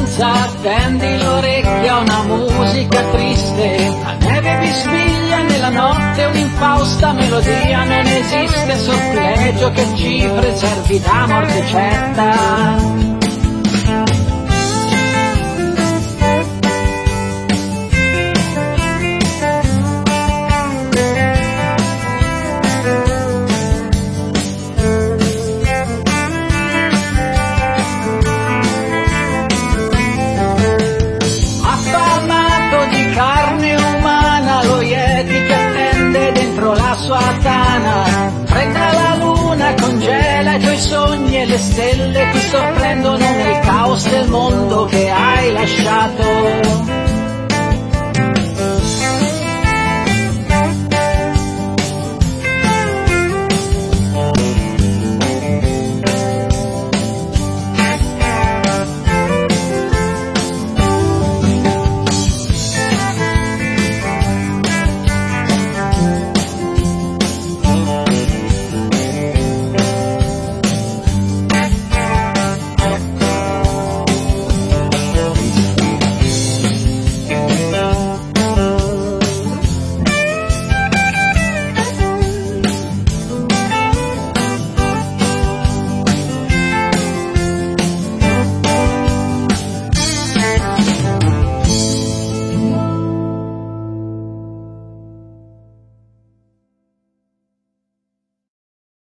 stanza, tendi l'orecchio a una musica triste, la neve bisbiglia nella notte, un'infausta melodia, non esiste sortileggio che ci preservi da morte certa. Prenda la luna, congela i tuoi sogni e le stelle ti sorprendono nel caos del mondo che hai lasciato.